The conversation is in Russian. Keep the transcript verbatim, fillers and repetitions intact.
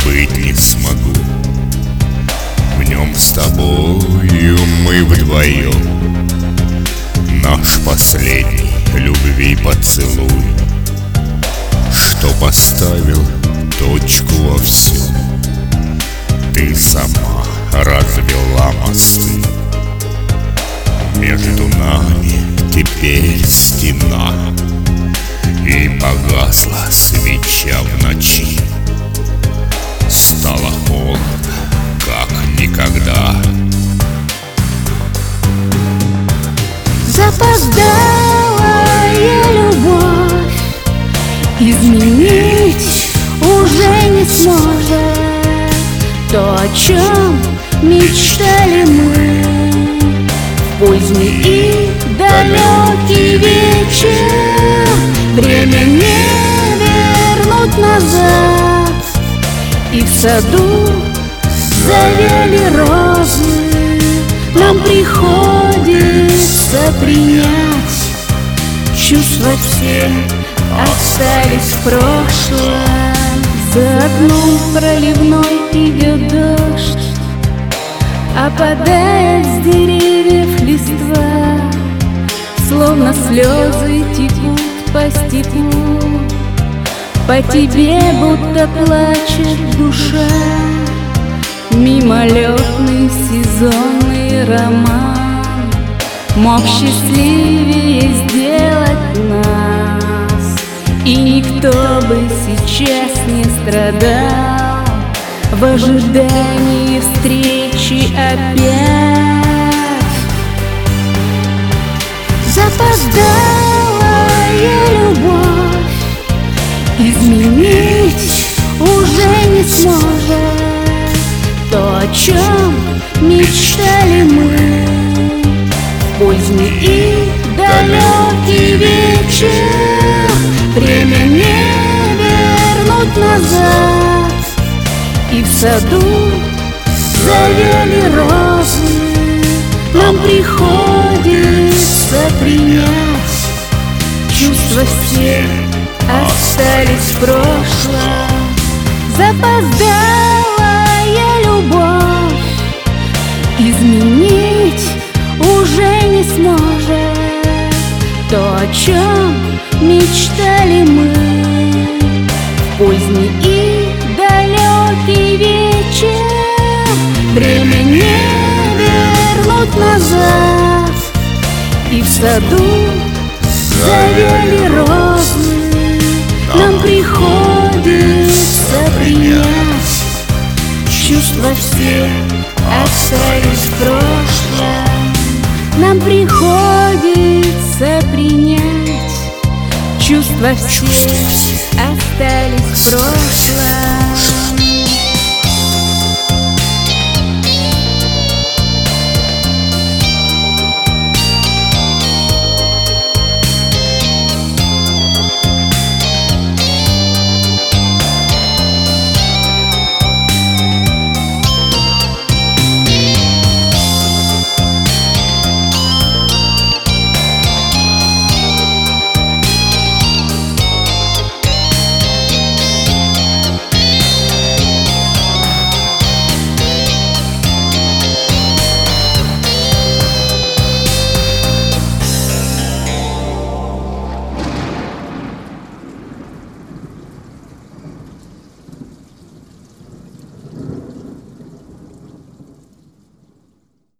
забыть не смогу. В нем с тобою мы вдвоем, наш последний любви поцелуй, что поставил точку во всем. Ты сама развела мосты, между нами теперь стена, и погасла свеча в ночи. Стало холодно, как никогда. Запоздалая любовь изменить уже не сможет то, о чем мечтали мы. Поздний и далекий вечер, время не вернуть назад. И в саду завяли розы, нам приходится принять. Чувства все остались в прошлом, за окном проливной идет дождь, опадает с деревьев листва, словно слезы текут по степу. По тебе будто плачет душа, мимолетный сезонный роман мог счастливее сделать нас. И никто бы сейчас не страдал в ожидании встречи опять. Запоздалая любовь изменить уже не сможет то, о чем мечтали мы. Поздний и далекий вечер, время не вернуть назад. И в саду завяли розы, нам приходится принять. Чувства все остались в прошлом. Запоздалая любовь изменить уже не сможет то, о чем мечтали мы. Поздний и далекий вечер, время не вернуть назад. И в саду завяли розы, нам приходится принять. Чувства все остались в прошлом, нам приходится принять. Чувства все остались в прошлом.